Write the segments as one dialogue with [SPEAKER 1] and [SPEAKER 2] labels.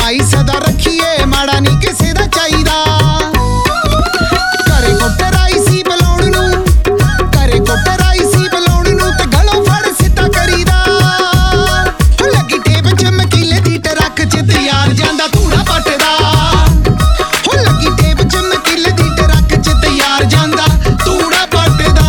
[SPEAKER 1] कमाई सदा रखिए माड़ा नहीं किसे दा चाहिदा। करे कुट्टर आई सी बलाउण नूं, करे कुट्टर आई सी बलाउण नूं ते गलों फड़ सिद्धा करीदा। लगी टेप चमकीले दी ट्रक च तैयार जांदा धूड़ा पटदा। लगी टेप चमकीले दी ट्रक च तैयार जांदा धूड़ा पटदा।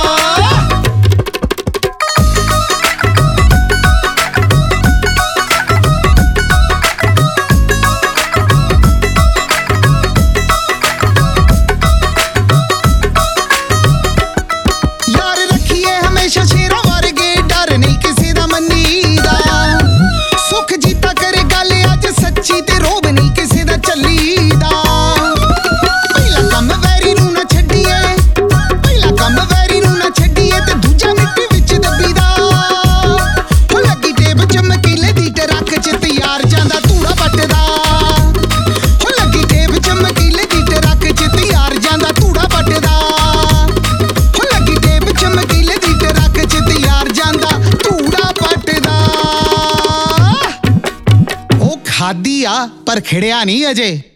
[SPEAKER 1] यार रखिए हमेशा शेरों वर्गे डर नहीं किसी दा मन्नीदा। सुख जीता करे गल अज सच्ची ते रोब नहीं किसी दा चलीदा। पहला कम वैरी नूं ना छड्डीए, पहला कम वैरी नूं ना छड्डीए ते दूजा मिट्टी विच दबीदा। हो लगी टेप चमकीले दी ट्रक च तैयार जांदा धूड़ा पटदा। हो लगी टेप चमकीले दी ट्रक च तैयार जांदा धूड़ा पटदा। हो लगी टेप चमकीले दी ट्रक च तैयार जांदा धूड़ा पटदा। ओ खादी आ पर खिड़िया नहीं अजे।